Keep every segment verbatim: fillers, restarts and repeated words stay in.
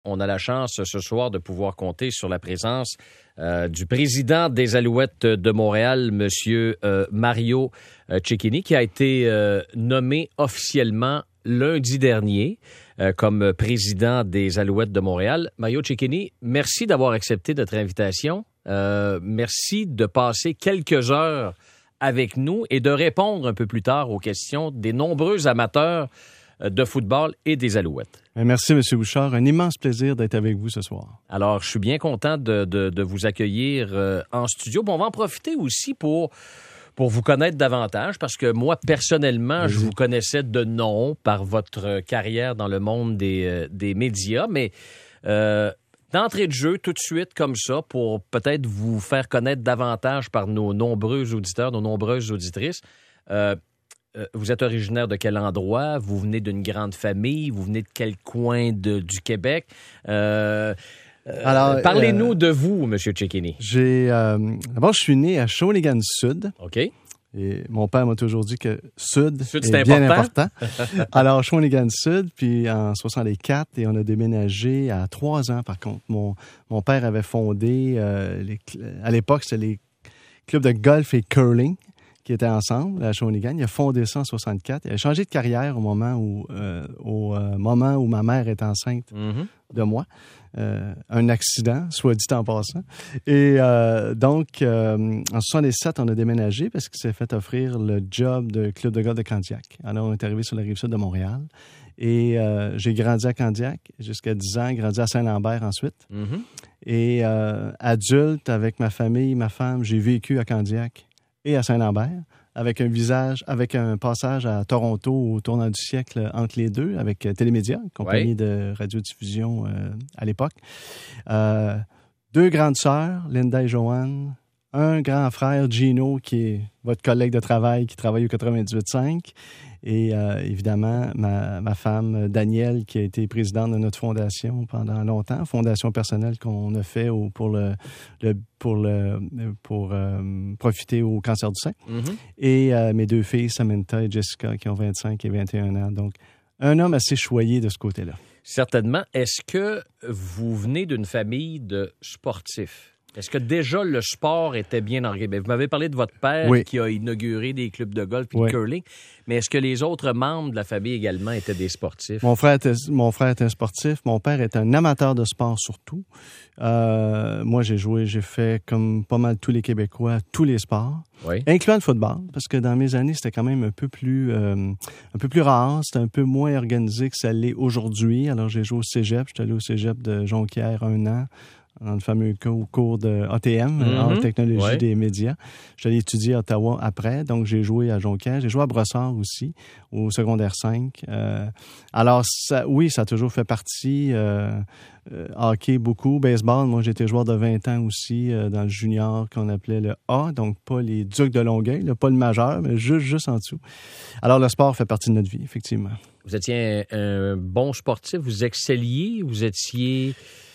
On a la chance ce soir de pouvoir compter sur la présence euh, du président des Alouettes de Montréal, M. Euh, Mario euh, Cecchini, qui a été euh, nommé officiellement lundi dernier euh, comme président des Alouettes de Montréal. Mario Cecchini, merci d'avoir accepté notre invitation. Euh, merci de passer quelques heures avec nous et de répondre un peu plus tard aux questions des nombreux amateurs de football et des Alouettes. Merci, M. Bouchard. Un immense plaisir d'être avec vous ce soir. Alors, je suis bien content de, de, de vous accueillir euh, en studio. Bon, on va en profiter aussi pour, pour vous connaître davantage, parce que moi, personnellement, oui. je vous connaissais de nom par votre carrière dans le monde des, euh, des médias, mais euh, d'entrée de jeu, tout de suite, comme ça, pour peut-être vous faire connaître davantage par nos nombreux auditeurs, nos nombreuses auditrices, euh, Euh, vous êtes originaire de quel endroit? Vous venez d'une grande famille? Vous venez de quel coin de, du Québec? Euh, euh, Alors, parlez-nous euh, de vous, M. Cecchini. J'ai, euh, d'abord, je suis né à Shawinigan-Sud. OK. Et mon père m'a toujours dit que Sud, Sud est c'est bien important. important. Alors, Shawinigan-Sud, puis en soixante-quatre, et on a déménagé à trois ans, par contre. Mon, mon père avait fondé, euh, les, à l'époque, c'était les clubs de golf et curling qui étaient ensemble à Shawinigan. Il a fondé ça en soixante-quatre. Il a changé de carrière au moment où, euh, au euh, moment où ma mère est enceinte mm-hmm. de moi. Euh, un accident, soit dit en passant. Et euh, donc, euh, en soixante-sept, on a déménagé parce qu'il s'est fait offrir le job de club de golf de Candiac. Alors, on est arrivé sur la rive sud de Montréal. Et euh, j'ai grandi à Candiac jusqu'à dix ans, grandi à Saint-Lambert ensuite. Mm-hmm. Et euh, adulte, avec ma famille, ma femme, j'ai vécu à Candiac et à Saint-Lambert, avec un visage, avec un passage à Toronto au tournant du siècle entre les deux, avec euh, Télémédia, compagnie oui. de radiodiffusion euh, à l'époque. Euh, deux grandes sœurs, Linda et Joanne, un grand frère, Gino, qui est votre collègue de travail, qui travaille au quatre-vingt-dix-huit cinq, et euh, évidemment, ma, ma femme, Danielle, qui a été présidente de notre fondation pendant longtemps, fondation personnelle qu'on a fait au, pour le, le pour le pour euh, profiter au cancer du sein. Mm-hmm. Et euh, mes deux filles, Samantha et Jessica, qui ont vingt-cinq et vingt et un ans. Donc, un homme assez choyé de ce côté-là. Certainement. Est-ce que vous venez d'une famille de sportifs? Est-ce que déjà le sport était bien organisé? Vous m'avez parlé de votre père oui. qui a inauguré des clubs de golf et oui. de curling, mais est-ce que les autres membres de la famille également étaient des sportifs? Mon frère était, mon frère était un sportif. Mon père est un amateur de sport surtout. Euh, moi, j'ai joué, j'ai fait comme pas mal tous les Québécois, tous les sports, oui. incluant le football, parce que dans mes années, c'était quand même un peu plus, euh, un peu plus rare, c'était un peu moins organisé que ça l'est aujourd'hui. Alors, j'ai joué au cégep, j'étais allé au cégep de Jonquière un an, dans le fameux cours de A T M, mm-hmm. Haute Technologie ouais. des médias. Je suis allé étudier à Ottawa après, donc j'ai joué à Jonquière. J'ai joué à Brossard aussi, au secondaire cinq. Euh, alors, ça, oui, ça a toujours fait partie. Euh, euh, hockey, beaucoup. Baseball, moi, j'étais joueur de vingt ans aussi euh, dans le junior qu'on appelait le A, donc pas les Ducs de Longueuil, là, pas le majeur, mais juste, juste en dessous. Alors, le sport fait partie de notre vie, effectivement. Vous étiez un, un bon sportif, vous excelliez, vous étiez...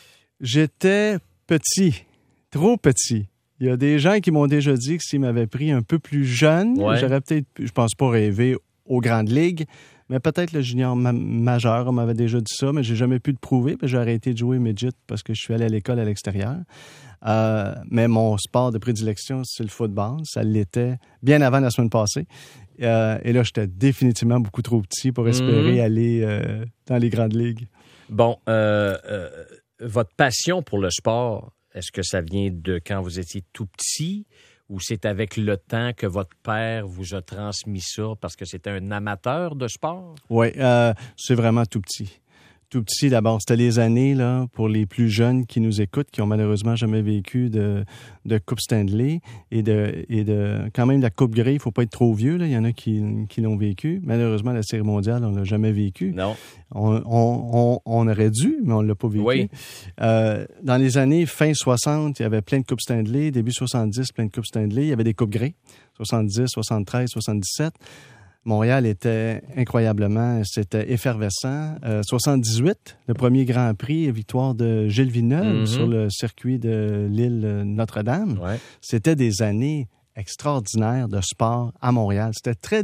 J'étais petit, trop petit. Il y a des gens qui m'ont déjà dit que s'ils m'avaient pris un peu plus jeune, ouais. j'aurais peut-être, je pense pas rêver aux grandes ligues, mais peut-être le junior ma- majeur, on m'avait déjà dit ça, mais j'ai jamais pu le prouver, puis j'ai arrêté de jouer midget parce que je suis allé à l'école à l'extérieur. Euh, mais mon sport de prédilection, c'est le football. Ça l'était bien avant la semaine passée. Euh, et là, j'étais définitivement beaucoup trop petit pour espérer mmh. aller euh, dans les grandes ligues. Bon, euh... euh... votre passion pour le sport, est-ce que ça vient de quand vous étiez tout petit ou c'est avec le temps que votre père vous a transmis ça parce que c'était un amateur de sport? Oui, euh, c'est vraiment tout petit. Tout petit, d'abord, c'était les années, là, pour les plus jeunes qui nous écoutent, qui ont malheureusement jamais vécu de, de Coupe Stanley et de, et de, quand même, la Coupe Grey, il faut pas être trop vieux, là. Il y en a qui, qui l'ont vécu. Malheureusement, la Série mondiale, on l'a jamais vécu. Non. On, on, on, on aurait dû, mais on l'a pas vécu. Oui. Euh, dans les années fin soixante, il y avait plein de Coupes Stanley. Début soixante-dix, plein de Coupes Stanley. Il y avait des Coupes Grey. soixante-dix, soixante-treize, soixante-dix-sept. Montréal était incroyablement, c'était effervescent. Euh, soixante-dix-huit, le premier Grand Prix, victoire de Gilles Villeneuve mm-hmm. sur le circuit de l'île Notre-Dame. Ouais. C'était des années extraordinaires de sport à Montréal. C'était très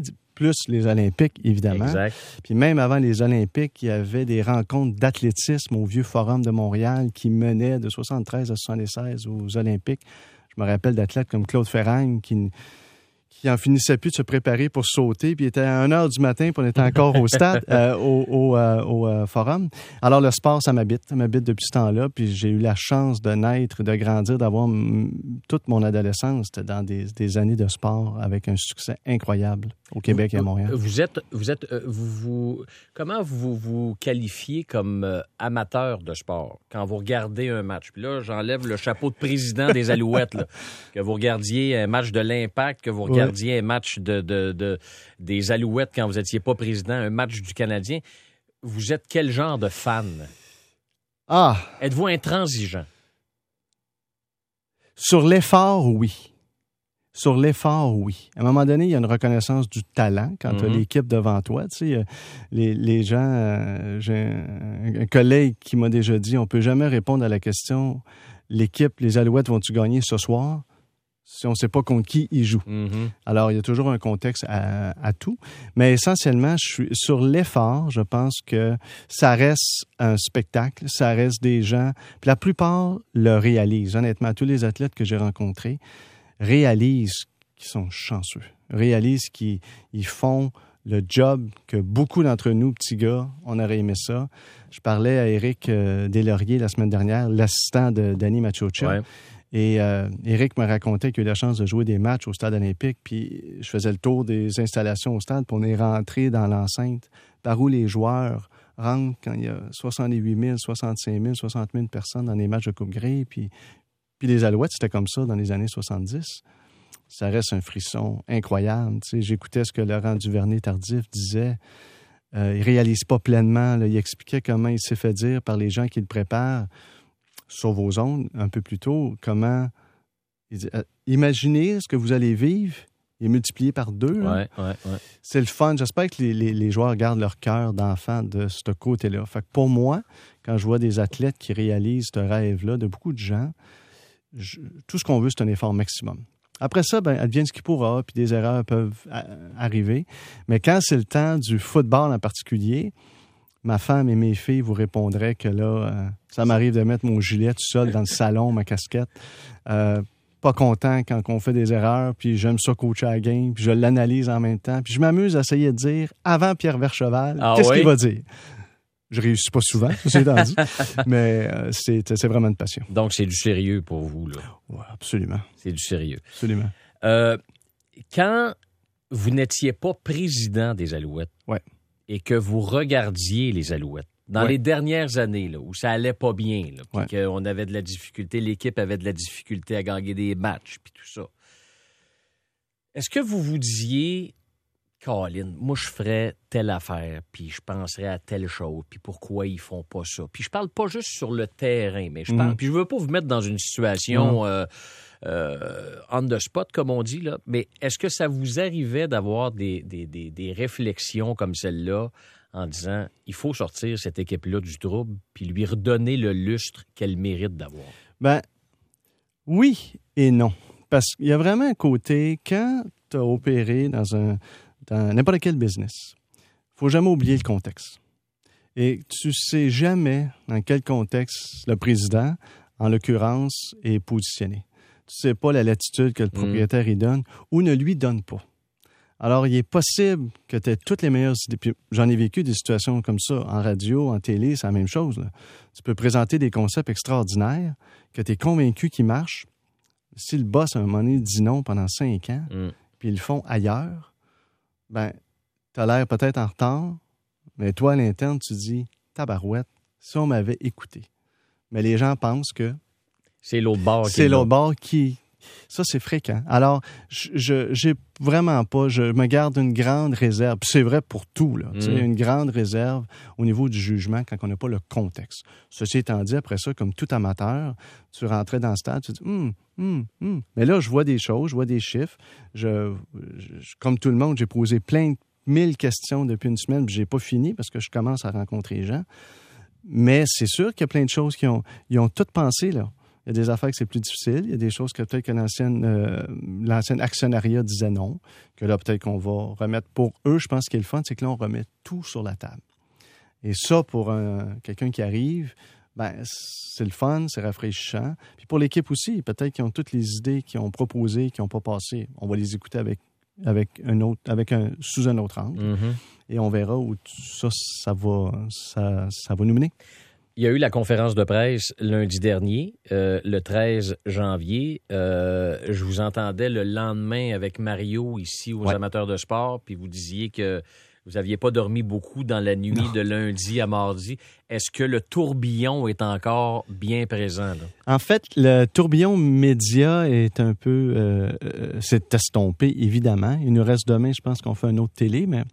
plus les Olympiques, évidemment. Exact. Puis même avant les Olympiques, il y avait des rencontres d'athlétisme au Vieux Forum de Montréal qui menaient de soixante-treize à soixante-seize aux Olympiques. Je me rappelle d'athlètes comme Claude Ferragne qui... qui en finissait plus de se préparer pour sauter, puis il était à une heure du matin, puis on était encore au stade, euh, au, au, euh, au euh, forum. Alors, le sport, ça m'habite. Ça m'habite depuis ce temps-là, puis j'ai eu la chance de naître, de grandir, d'avoir m- toute mon adolescence dans des, des années de sport avec un succès incroyable au Québec et à Montréal. Vous êtes, vous êtes, vous, vous, comment vous vous qualifiez comme euh, amateur de sport quand vous regardez un match? Puis là, j'enlève le chapeau de président des Alouettes, là. Que vous regardiez un match de l'Impact, que vous regardiez ouais. un match de, de, de, des Alouettes quand vous n'étiez pas président, un match du Canadien. Vous êtes quel genre de fan? Ah! Êtes-vous intransigeant? Sur l'effort, oui. Sur l'effort, oui. À un moment donné, il y a une reconnaissance du talent quand mm-hmm. tu as l'équipe devant toi. Tu sais, les, les gens... Euh, j'ai un, un collègue qui m'a déjà dit, on peut jamais répondre à la question « L'équipe, les Alouettes, vont-tu gagner ce soir? » si on ne sait pas contre qui ils jouent. Mm-hmm. Alors, il y a toujours un contexte à, à tout. Mais essentiellement, je suis sur l'effort, je pense que ça reste un spectacle, ça reste des gens... Puis la plupart le réalisent. Honnêtement, tous les athlètes que j'ai rencontrés réalisent qu'ils sont chanceux, réalisent qu'ils ils font le job que beaucoup d'entre nous, petits gars, on aurait aimé ça. Je parlais à Éric euh, Deslauriers la semaine dernière, l'assistant de Danny Machocha. Ouais. Et euh, Éric me racontait qu'il a eu la chance de jouer des matchs au stade olympique, puis je faisais le tour des installations au stade, puis on est rentré dans l'enceinte par où les joueurs rentrent quand il y a soixante-huit mille, soixante-cinq mille, soixante mille personnes dans les matchs de Coupe Grey, puis, puis les Alouettes, c'était comme ça dans les années soixante-dix. Ça reste un frisson incroyable. Tu sais, j'écoutais ce que Laurent Duvernay-Tardif disait. Euh, il ne réalise pas pleinement. Là, il expliquait comment il s'est fait dire par les gens qui le préparent sur vos ondes un peu plus tôt, comment... Il dit, euh, imaginez ce que vous allez vivre et multiplier par deux. Ouais, ouais, ouais. C'est le fun. J'espère que les, les, les joueurs gardent leur cœur d'enfant de ce côté-là. Fait que pour moi, quand je vois des athlètes qui réalisent ce rêve-là de beaucoup de gens, je, tout ce qu'on veut, c'est un effort maximum. Après ça, ben, advienne ce qui pourra, puis des erreurs peuvent a- arriver. Mais quand c'est le temps du football en particulier, ma femme et mes filles vous répondraient que là, euh, ça m'arrive de mettre mon gilet tout seul dans le salon, ma casquette. Euh, pas content quand on fait des erreurs, puis j'aime ça coacher à la game, puis je l'analyse en même temps. Puis je m'amuse à essayer de dire, avant Pierre Vercheval, ah qu'est-ce oui? qu'il va dire? Je réussis pas souvent, c'est dit, mais euh, c'est, c'est vraiment une passion. Donc, c'est du sérieux pour vous, là. Oui, absolument. C'est du sérieux. Absolument. Euh, quand vous n'étiez pas président des Alouettes ouais. et que vous regardiez les Alouettes, dans ouais. les dernières années, là, où ça allait pas bien, là, puis ouais. qu'on avait de la difficulté, l'équipe avait de la difficulté à gagner des matchs, puis tout ça, est-ce que vous vous disiez... Colin, moi, je ferais telle affaire, puis je penserais à telle chose, puis pourquoi ils font pas ça. Puis je parle pas juste sur le terrain, mais je parle... Mm. Puis je veux pas vous mettre dans une situation mm. euh, euh, on the spot, comme on dit, là, mais est-ce que ça vous arrivait d'avoir des, des, des, des réflexions comme celle-là en disant, il faut sortir cette équipe-là du trouble, puis lui redonner le lustre qu'elle mérite d'avoir? Ben, oui et non. Parce qu'il y a vraiment un côté, quand tu as opéré dans un... dans n'importe quel business, il ne faut jamais oublier le contexte. Et tu ne sais jamais dans quel contexte le président, en l'occurrence, est positionné. Tu ne sais pas la latitude que le propriétaire y donne ou ne lui donne pas. Alors, il est possible que tu aies toutes les meilleures idées. Puis, j'en ai vécu des situations comme ça. En radio, en télé, c'est la même chose. Là. Tu peux présenter des concepts extraordinaires que tu es convaincu qu'ils marchent. Si le boss, à un moment donné, dit non pendant cinq ans, mm. puis ils le font ailleurs, ben, t'as l'air peut-être en retard, mais toi, à l'interne, tu dis, tabarouette, si on m'avait écouté. Mais les gens pensent que... C'est l'autre bord qui... C'est l'autre bord qui... Ça, c'est fréquent. Alors, je, je j'ai vraiment pas... Je me garde une grande réserve. Puis c'est vrai pour tout, là. Mm. Tu sais, une grande réserve au niveau du jugement quand on n'a pas le contexte. Ceci étant dit, après ça, comme tout amateur, tu rentrais dans le stade, tu dis... Hum, hum, hum. Mais là, je vois des choses, je vois des chiffres. Je, je, comme tout le monde, j'ai posé plein de mille questions depuis une semaine, puis j'ai pas fini parce que je commence à rencontrer les gens. Mais c'est sûr qu'il y a plein de choses qui ont, ils ont toutes pensé, là. Il y a des affaires que c'est plus difficile. Il y a des choses que peut-être que l'ancienne, euh, l'ancienne actionnariat disait non, que là, peut-être qu'on va remettre. Pour eux, je pense ce qui est le fun, c'est que là, on remet tout sur la table. Et ça, pour un, quelqu'un qui arrive, ben c'est le fun, c'est rafraîchissant. Puis pour l'équipe aussi, peut-être qu'ils ont toutes les idées qu'ils ont proposées, qui n'ont pas passé. On va les écouter avec, avec un autre, avec un, sous un autre angle. Mm-hmm. Et on verra où ça, ça va, ça, ça va nous mener. Il y a eu la conférence de presse lundi dernier, euh, le treize janvier. Euh, je vous entendais le lendemain avec Mario ici aux ouais. amateurs de sport, puis vous disiez que vous n'aviez pas dormi beaucoup dans la nuit non. de lundi à mardi. Est-ce que le tourbillon est encore bien présent, là? En fait, le tourbillon média est un peu... Euh, euh, c'est estompé, évidemment. Il nous reste demain, je pense qu'on fait un autre télé, mais...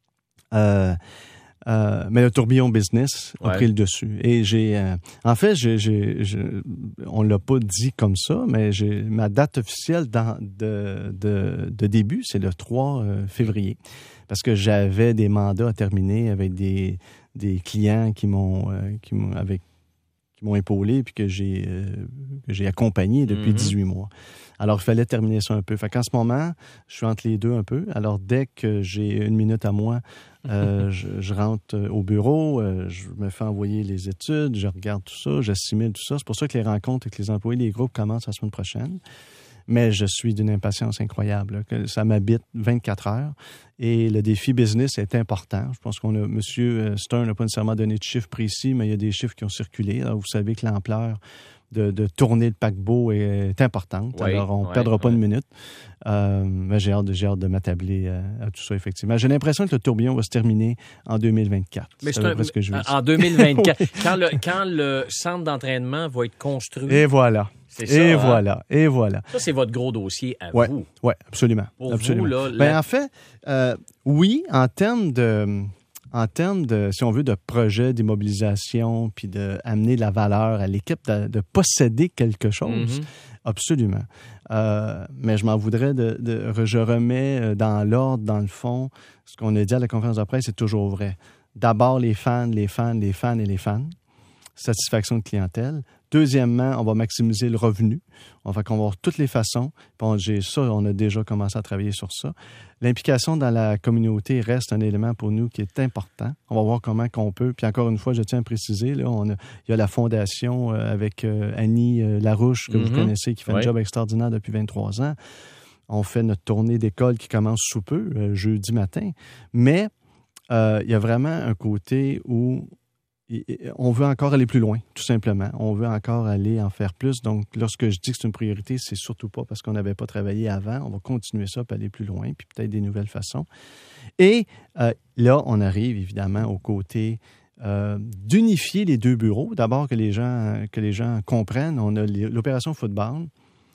Euh, Euh, mais le tourbillon business a ouais. pris le dessus. Et j'ai, euh, en fait, j'ai, j'ai, j'ai, on l'a pas dit comme ça, mais j'ai ma date officielle dans, de, de, de début, c'est le trois février, parce que j'avais des mandats à terminer avec des, des clients qui m'ont, euh, qui m'ont avec qui m'ont épaulé puis que j'ai euh, que j'ai accompagné depuis mm-hmm. dix-huit mois. Alors, il fallait terminer ça un peu. Fait qu'en ce moment, je suis entre les deux un peu. Alors, dès que j'ai une minute à moi, euh, je, je rentre au bureau, euh, je me fais envoyer les études, je regarde tout ça, j'assimile tout ça. C'est pour ça que les rencontres avec les employés des groupes commencent la semaine prochaine. Mais je suis d'une impatience incroyable. Là. Ça m'habite vingt-quatre heures. Et le défi business est important. Je pense qu'on a... M. Stern n'a pas nécessairement donné de chiffres précis, mais il y a des chiffres qui ont circulé. Alors, vous savez que l'ampleur de, de tourner le paquebot est importante. Oui, alors, on ne oui, perdra pas oui. une minute. Euh, mais j'ai hâte, de, j'ai hâte de m'attabler à, à tout ça, effectivement. J'ai l'impression que le tourbillon va se terminer en deux mille vingt-quatre. Mais c'est, c'est un, ce que je veux en deux mille vingt-quatre. oui. quand, le, quand le centre d'entraînement va être construit... Et voilà. C'est ça, et hein? voilà, et voilà. Ça, c'est votre gros dossier à ouais, vous. Oui, absolument. Pour absolument. vous, là... Ben, la... en fait, euh, oui, en termes de... En termes de, si on veut, de projet d'immobilisation, puis d'amener de la valeur à l'équipe, de, de posséder quelque chose, mm-hmm. absolument. Euh, mais je m'en voudrais de, de... Je remets dans l'ordre, dans le fond, ce qu'on a dit à la conférence de presse, c'est toujours vrai. D'abord, les fans, les fans, les fans et les fans. Satisfaction de clientèle. Deuxièmement, on va maximiser le revenu. On va qu'on va voir toutes les façons. Bon, j'ai ça, on a déjà commencé à travailler sur ça. L'implication dans la communauté reste un élément pour nous qui est important. On va voir comment qu'on peut. Puis encore une fois, je tiens à préciser, là, on a, il y a la fondation euh, avec euh, Annie euh, Larouche, que mm-hmm. vous connaissez, qui fait oui. un job extraordinaire depuis vingt-trois ans. On fait notre tournée d'école qui commence sous peu, euh, jeudi matin. Mais euh, il y a vraiment un côté où on veut encore aller plus loin, tout simplement. On veut encore aller en faire plus. Donc, lorsque je dis que c'est une priorité, c'est surtout pas parce qu'on n'avait pas travaillé avant. On va continuer ça, puis aller plus loin, puis peut-être des nouvelles façons. Et euh, là, on arrive évidemment au côté euh, d'unifier les deux bureaux. D'abord, que les gens, que les gens comprennent, on a l'opération football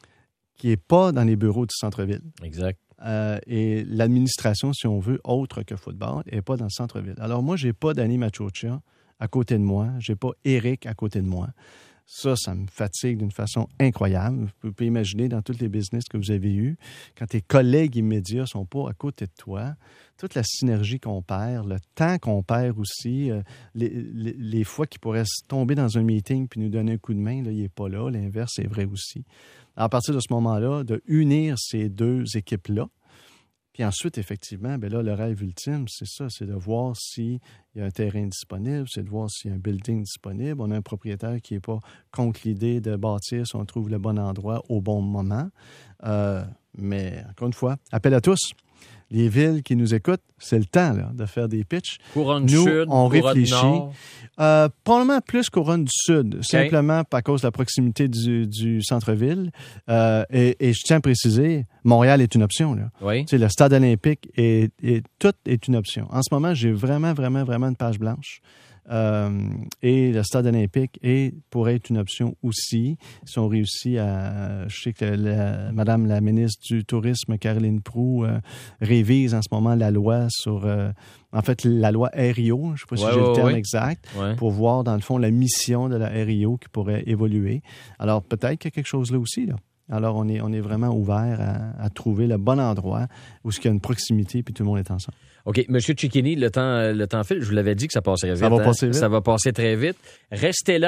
qui n'est pas dans les bureaux du centre-ville. Exact. Euh, et l'administration, si on veut, autre que football, n'est pas dans le centre-ville. Alors moi, je n'ai pas Danny Machocha à côté de moi. Je n'ai pas Eric à côté de moi. Ça, ça me fatigue d'une façon incroyable. Vous pouvez imaginer dans tous les business que vous avez eus, quand tes collègues immédiats ne sont pas à côté de toi, toute la synergie qu'on perd, le temps qu'on perd aussi, euh, les, les, les fois qu'il pourrait tomber dans un meeting puis nous donner un coup de main, là, il n'est pas là. L'inverse est vrai aussi. Alors, à partir de ce moment-là, de unir ces deux équipes-là, puis ensuite, effectivement, bien là, le rêve ultime, c'est ça, c'est de voir s'il y a un terrain disponible, c'est de voir s'il y a un building disponible. On a un propriétaire qui n'est pas contre l'idée de bâtir si on trouve le bon endroit au bon moment. Euh, mais, encore une fois, appel à tous. Les villes qui nous écoutent, c'est le temps là, de faire des pitchs. Couronne du Nous, Sud, on réfléchit. Nord. Euh, probablement plus Couronne du Sud, okay. Simplement à cause de la proximité du, du centre-ville. Euh, et, et je tiens à préciser, Montréal est une option. Là. Oui. Tu sais, le stade olympique, est, est, tout est une option. En ce moment, j'ai vraiment, vraiment, vraiment une page blanche. Euh, et le stade olympique est, pourrait être une option aussi. Si on réussit à... Je sais que la, Madame la ministre du Tourisme, Caroline Proulx, euh, révise en ce moment la loi sur... Euh, en fait, la loi R I O, je ne sais pas si ouais, j'ai ouais, le terme ouais. exact, ouais. pour voir, dans le fond, la mission de la R I O qui pourrait évoluer. Alors, peut-être qu'il y a quelque chose là aussi, là. Alors, on est, on est vraiment ouvert à, à trouver le bon endroit où il y a une proximité puis tout le monde est ensemble. OK. Monsieur Cicchini, le temps, le temps file. Je vous l'avais dit que ça passerait vite. Ça va hein? passer vite. Ça va passer très vite. Restez là.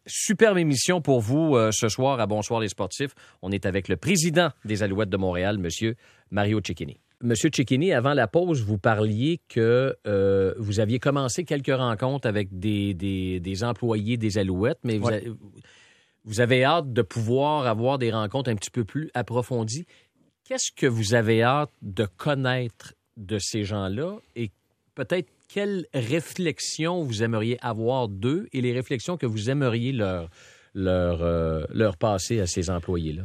superbe émission pour vous euh, ce soir à Bonsoir les sportifs. On est avec le président des Alouettes de Montréal, M. Mario Cecchini. Monsieur Cecchini, avant la pause, vous parliez que euh, vous aviez commencé quelques rencontres avec des, des, des employés des Alouettes, mais vous, ouais. avez, vous avez hâte de pouvoir avoir des rencontres un petit peu plus approfondies. Qu'est-ce que vous avez hâte de connaître de ces gens-là et peut-être quelles réflexions vous aimeriez avoir d'eux et les réflexions que vous aimeriez leur, leur, euh, leur passer à ces employés-là?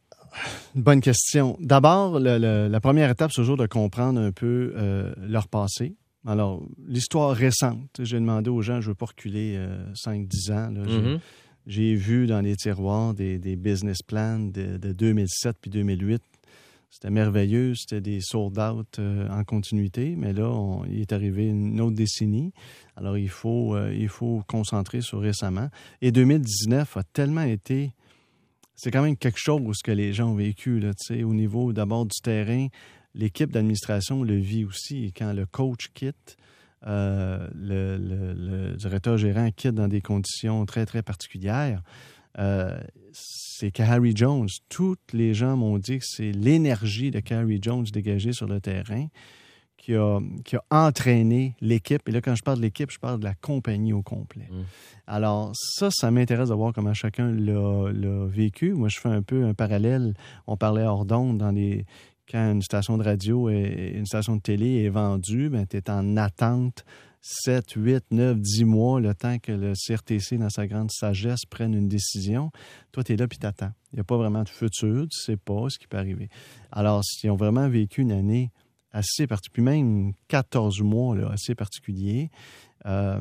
Bonne question. D'abord, le, le, la première étape, c'est toujours de comprendre un peu euh, leur passé. Alors, l'histoire récente, j'ai demandé aux gens, je ne veux pas reculer euh, cinq dix ans. Là, j'ai, mm-hmm. j'ai vu dans les tiroirs des, des business plans de, de deux mille sept puis deux mille huit. C'était merveilleux, c'était des sold-out euh, en continuité, mais là, on, il est arrivé une autre décennie. Alors, il faut, euh, il faut concentrer sur récemment. Et deux mille dix-neuf a tellement été... C'est quand même quelque chose que les gens ont vécu, là, tu sais, au niveau d'abord du terrain. L'équipe d'administration le vit aussi. Quand le coach quitte, euh, le, le, le directeur gérant quitte dans des conditions très, très particulières, euh, c'est Harry Jones. Toutes les gens m'ont dit que c'est l'énergie de Harry Jones dégagée sur le terrain qui a, qui a entraîné l'équipe. Et là, quand je parle de l'équipe, je parle de la compagnie au complet. Mmh. Alors, ça, ça m'intéresse de voir comment chacun l'a, l'a vécu. Moi, je fais un peu un parallèle. On parlait hors d'onde dans les... Quand une station de radio et une station de télé est vendue, ben, tu es en attente sept, huit, neuf, dix mois, le temps que le C R T C, dans sa grande sagesse, prenne une décision. Toi, tu es là puis tu attends. Il n'y a pas vraiment de futur, tu ne sais pas ce qui peut arriver. Alors, s'ils ont vraiment vécu une année assez particulier, même quatorze mois là, assez particulier, euh,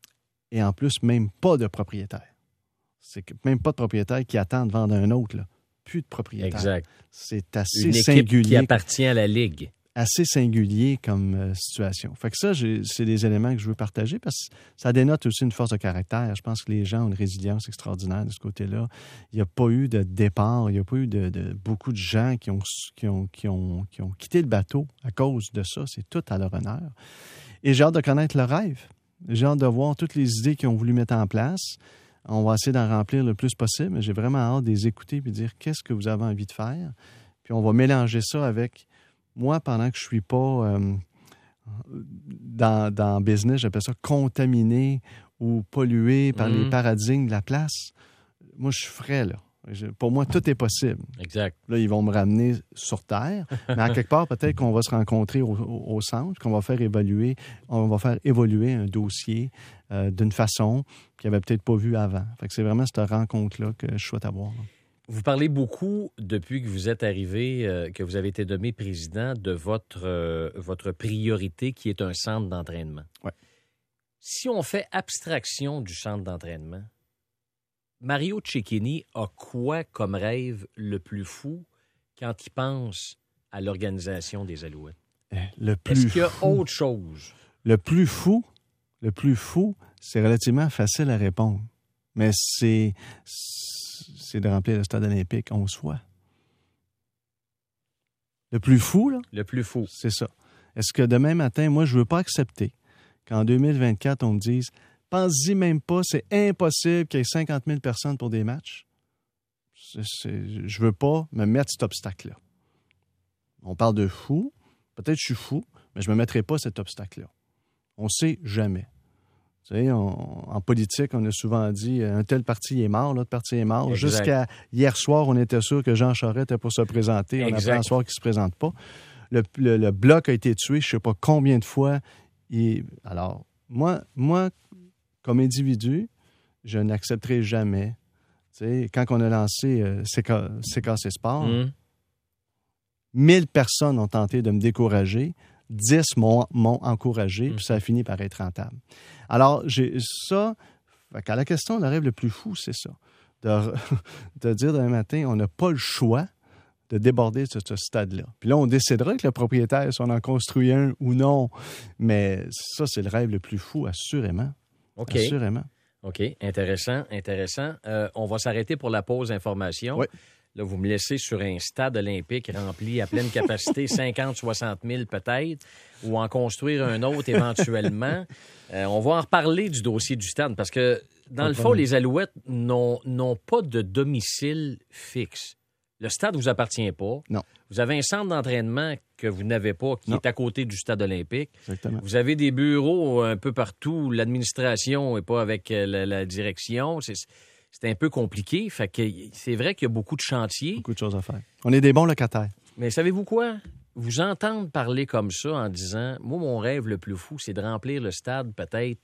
et en plus, même pas de propriétaire. C'est que même pas de propriétaire qui attend de vendre un autre, là. Plus de propriétaire. Exact. C'est assez Une équipe singulier. Qui appartient à la Ligue. Assez singulier comme euh, situation. Fait que ça, j'ai, c'est des éléments que je veux partager parce que ça dénote aussi une force de caractère. Je pense que les gens ont une résilience extraordinaire de ce côté-là. Il n'y a pas eu de départ, il n'y a pas eu de, de beaucoup de gens qui ont, qui, ont, qui, ont, qui ont quitté le bateau à cause de ça. C'est tout à leur honneur. Et j'ai hâte de connaître leur rêve. J'ai hâte de voir toutes les idées qu'ils ont voulu mettre en place. On va essayer d'en remplir le plus possible, mais j'ai vraiment hâte de les écouter et de dire qu'est-ce que vous avez envie de faire. Puis on va mélanger ça avec... Moi, pendant que je ne suis pas euh, dans, dans le business, j'appelle ça contaminé ou pollué par mmh. les paradigmes de la place, moi, je suis frais, là. Je, pour moi, tout est possible. Exact. Là, ils vont me ramener sur Terre, mais à quelque part, peut-être qu'on va se rencontrer au, au, au centre, qu'on va faire évaluer, on va faire évoluer un dossier euh, d'une façon qu'ils n'avaient peut-être pas vu avant. Fait que c'est vraiment cette rencontre-là que je souhaite avoir. Là. Vous parlez beaucoup, depuis que vous êtes arrivé, euh, que vous avez été nommé président, de votre, euh, votre priorité qui est un centre d'entraînement. Ouais. Si on fait abstraction du centre d'entraînement, Mario Cecchini a quoi comme rêve le plus fou quand il pense à l'organisation des Alouettes? Le plus Est-ce qu'il y a fou, autre chose? Le plus fou, le plus fou, c'est relativement facile à répondre. Mais c'est... c'est de remplir le stade olympique onze fois. Le plus fou, là? Le plus fou. C'est ça. Est-ce que demain matin, moi, je ne veux pas accepter qu'en deux mille vingt-quatre, on me dise « Pense-y même pas, c'est impossible qu'il y ait cinquante mille personnes pour des matchs. » Je ne veux pas me mettre cet obstacle-là. On parle de fou. Peut-être que je suis fou, mais je ne me mettrai pas cet obstacle-là. On ne sait jamais. Tu sais, on, en politique, on a souvent dit un tel parti est mort, l'autre parti est mort. Exact. Jusqu'à hier soir, on était sûr que Jean Charest était pour se présenter. Exact. On apprend ce soir qu'il ne se présente pas. Le, le, le bloc a été tué, je ne sais pas combien de fois. Et, alors, moi, moi, comme individu, je n'accepterai jamais. Tu sais, quand on a lancé euh, C K C Sport, mmh. mille personnes ont tenté de me décourager. dix m'ont, m'ont encouragé, mmh. puis ça a fini par être rentable. Alors, j'ai ça... Quand la question, le rêve le plus fou, c'est ça. De, de dire demain matin, on n'a pas le choix de déborder ce, ce stade-là. Puis là, on décidera avec le propriétaire si on en construit un ou non. Mais ça, c'est le rêve le plus fou, assurément. OK. Assurément. OK. Intéressant, intéressant. Euh, on va s'arrêter pour la pause information. Oui. Là, vous me laissez sur un stade olympique rempli à pleine capacité, cinquante, soixante mille peut-être, ou en construire un autre éventuellement. Euh, on va en reparler du dossier du stade parce que dans le fond, les Alouettes n'ont, n'ont pas de domicile fixe. Le stade ne vous appartient pas. Non. Vous avez un centre d'entraînement que vous n'avez pas, qui non. est à côté du stade olympique. Exactement. Vous avez des bureaux un peu partout. L'administration n'est pas avec la, la direction. C'est, c'est un peu compliqué. Fait que c'est vrai qu'il y a beaucoup de chantiers. Beaucoup de choses à faire. On est des bons locataires. Mais savez-vous quoi? Vous entendre parler comme ça en disant, moi, mon rêve le plus fou, c'est de remplir le stade peut-être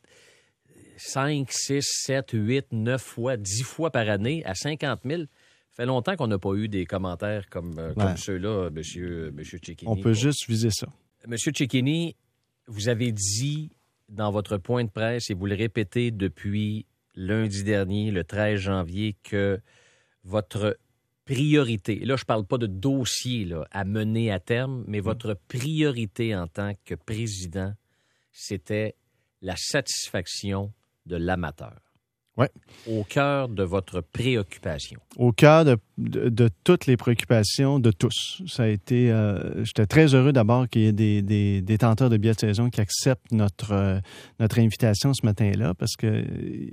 cinq, six, sept, huit, neuf fois, dix fois par année à cinquante mille. Ça fait longtemps qu'on n'a pas eu des commentaires comme, euh, comme ouais. ceux-là, M. Monsieur, monsieur Cecchini. On peut juste viser ça. M. Cecchini, vous avez dit dans votre point de presse, et vous le répétez depuis lundi dernier, le treize janvier, que votre priorité, là je ne parle pas de dossier là, à mener à terme, mais votre priorité en tant que président, c'était la satisfaction de l'amateur. Oui. Au cœur de votre préoccupation. Au cœur de, de, de toutes les préoccupations de tous. Ça a été. Euh, j'étais très heureux d'abord qu'il y ait des, des détenteurs de billets de saison qui acceptent notre, euh, notre invitation ce matin-là parce que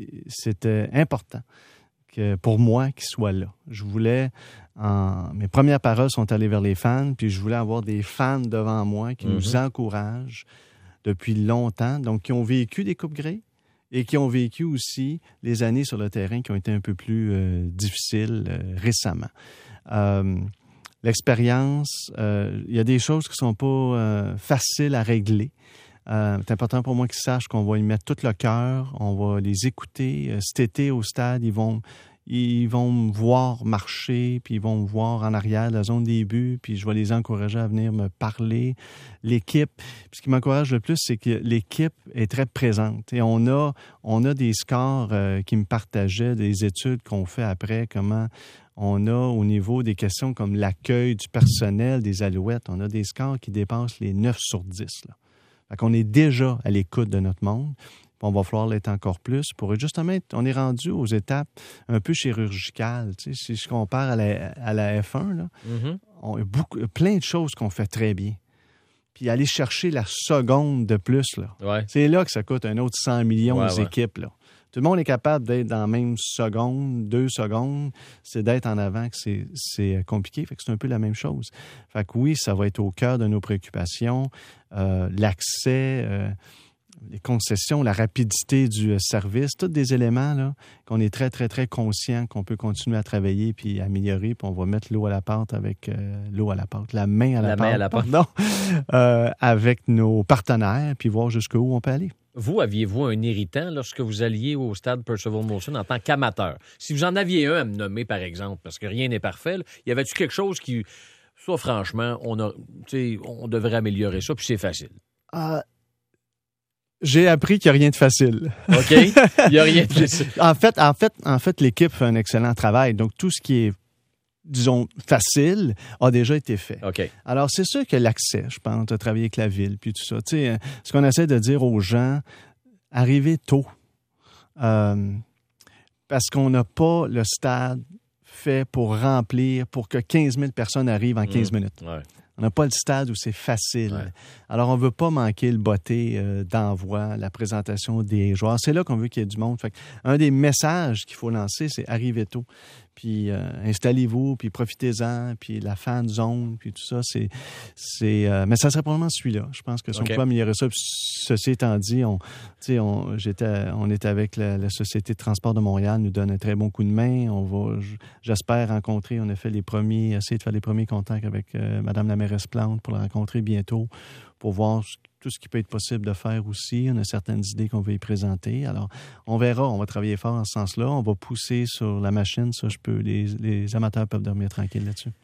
c'était important que pour moi qu'ils soient là. Je voulais. En, mes premières paroles sont allées vers les fans, puis je voulais avoir des fans devant moi qui mm-hmm. nous encouragent depuis longtemps, donc qui ont vécu des Coupes Grey. Et qui ont vécu aussi les années sur le terrain qui ont été un peu plus euh, difficiles euh, récemment. Euh, l'expérience, il euh, y a des choses qui ne sont pas euh, faciles à régler. Euh, c'est important pour moi qu'ils sachent qu'on va y mettre tout le cœur, on va les écouter. Euh, cet été au stade, ils vont... Ils vont me voir marcher, puis ils vont me voir en arrière de la zone des buts, puis je vais les encourager à venir me parler. L'équipe, puis ce qui m'encourage le plus, c'est que l'équipe est très présente. Et on a, on a des scores euh, qui me partageaient, des études qu'on fait après, comment on a au niveau des questions comme l'accueil du personnel des Alouettes, on a des scores qui dépassent les neuf sur dix. Là. Fait qu'on est déjà à l'écoute de notre monde. On va falloir l'être encore plus pour justement être, on est rendu aux étapes un peu chirurgicales. Tu sais, si je compare à la, à la F un, là, mm-hmm. on a beaucoup, plein de choses qu'on fait très bien. Puis aller chercher la seconde de plus, là, ouais. c'est là que ça coûte un autre cent millions ouais, aux ouais. équipes. Là. Tout le monde est capable d'être dans la même seconde, deux secondes. C'est d'être en avant que c'est, c'est compliqué. Fait que c'est un peu la même chose. Fait que oui, ça va être au cœur de nos préoccupations. Euh, l'accès... Euh, les concessions, la rapidité du service, tous des éléments là, qu'on est très, très, très conscient qu'on peut continuer à travailler puis améliorer, puis on va mettre l'eau à la pâte avec euh, l'eau à la pâte, la main à la, la pâte, main à la pâte. pardon, euh, avec nos partenaires, puis voir jusqu'où on peut aller. Vous, aviez-vous un irritant lorsque vous alliez au stade Percival Molson en tant qu'amateur? Si vous en aviez un à me nommer, par exemple, parce que rien n'est parfait, là, y avait-tu quelque chose qui, soit franchement, on, a, on devrait améliorer ça, puis c'est facile? Euh... J'ai appris qu'il n'y a rien de facile. OK. Il n'y a rien de facile. en fait, en fait, en fait, l'équipe fait un excellent travail. Donc, tout ce qui est, disons, facile a déjà été fait. OK. Alors, c'est sûr que l'accès, je pense, de travailler avec la ville, puis tout ça. Tu sais, ce qu'on essaie de dire aux gens, arrivez tôt. Euh, parce qu'on n'a pas le stade fait pour remplir, pour que quinze mille personnes arrivent en quinze mmh. minutes. Ouais. On n'a pas le stade où c'est facile. Ouais. Alors, on ne veut pas manquer le botté euh, d'envoi, la présentation des joueurs. C'est là qu'on veut qu'il y ait du monde. Fait un des messages qu'il faut lancer, c'est « Arrivez tôt ». Puis euh, installez-vous, puis profitez-en, puis la fan zone, puis tout ça, c'est... c'est euh, mais ça serait probablement celui-là. Je pense que si okay. on peut améliorer ça, puis ceci étant dit, on, on, j'étais, on est avec la, la Société de transport de Montréal, nous donne un très bon coup de main. On va, j'espère, rencontrer, on a fait les premiers, essayer de faire les premiers contacts avec euh, Mme la mairesse Plante pour la rencontrer bientôt, pour voir tout ce qui peut être possible de faire aussi. On a certaines idées qu'on veut y présenter. Alors, on verra. On va travailler fort en ce sens-là. On va pousser sur la machine. Ça, je peux. Les, les amateurs peuvent dormir tranquilles là-dessus.